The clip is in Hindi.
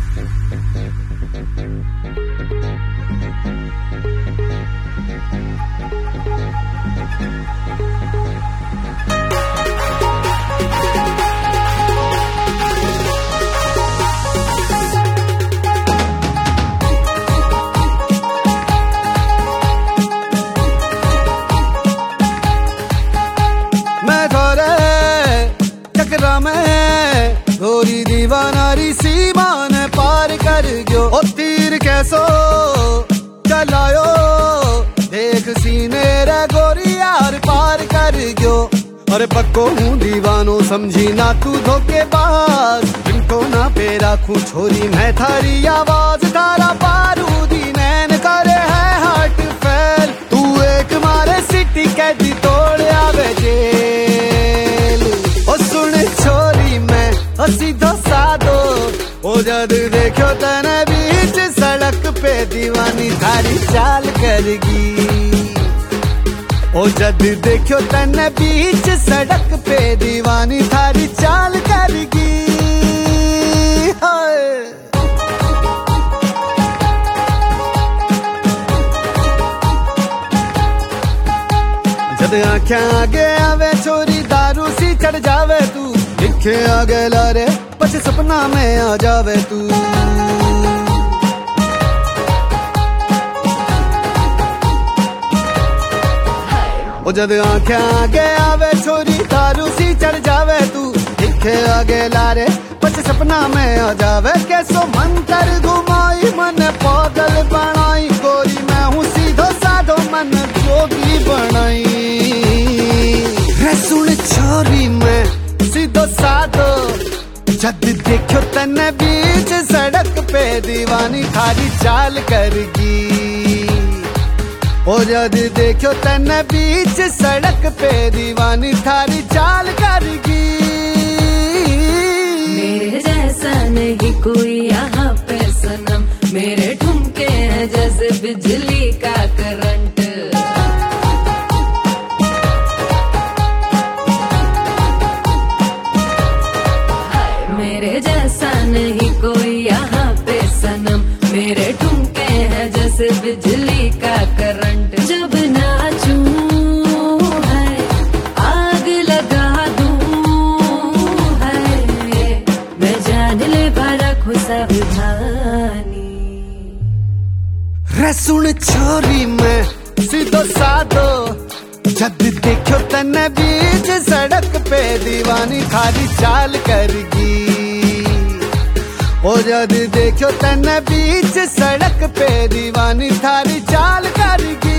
गोरी दीवानारी सीमा ने पार कर गयो ओ तीर कैसो चलायो देख सीने रे गोरी यार पार कर गयो। अरे पक्को हूँ दीवानो समझी ना तू धोखेबाज इनको ना पे राखूं छोरी मैं थारी आवाज तारा बारूदी नैन करे है हार्ट फेल तू एक मारे सिटी कैदी तोड़ आवे जेल। ओ सुन छोरी मैं सीधो साधो ओ जद देखो तने बीच सड़क पे दीवानी थारी चाल करगी। ओ जद देखो तने बीच सड़क पे दीवानी थारी चाल करगी। जद आँखें आगे आवे छोरी दारू सी चढ़ जावे तू दिखे आगे लारे पछ सपना में आ जावे तू। ओ जद आँखें आगे आवे छोरी दारू सी चढ़ जावे तू दिखे आगे लारे पछ सपना में आ जावे। कैसो मंतर घुमाई मन पागल बनाई गोरी मैं हूँ सीधो साधो मन जोगी बनाई। सुन छोरी मैं सीधो साधो जद देखो तने बीच सड़क पे दीवानी थारी चाल करगी। ओ जद देखो तने बीच सड़क पे दीवानी थारी चाल करगी। मेरे जैसा नहीं कोई यहाँ पे सनम मेरे ठुमके हैं जैसे बिजली का करंट। मेरे जैसा नहीं कोई यहाँ पे सनम मेरे ठुमके हैं जैसे बिजली का करंट। जब नाचूं है आग लगा दूं है मैं जान ले भरा खुशा विधानी। रे सुन छोरी मैं सीधो साधो जद देखो तने बीच सड़क पे दीवानी थारी चाल करगी। ओ जद देखो तने बीच सड़क पे दीवानी थारी चाल करगी।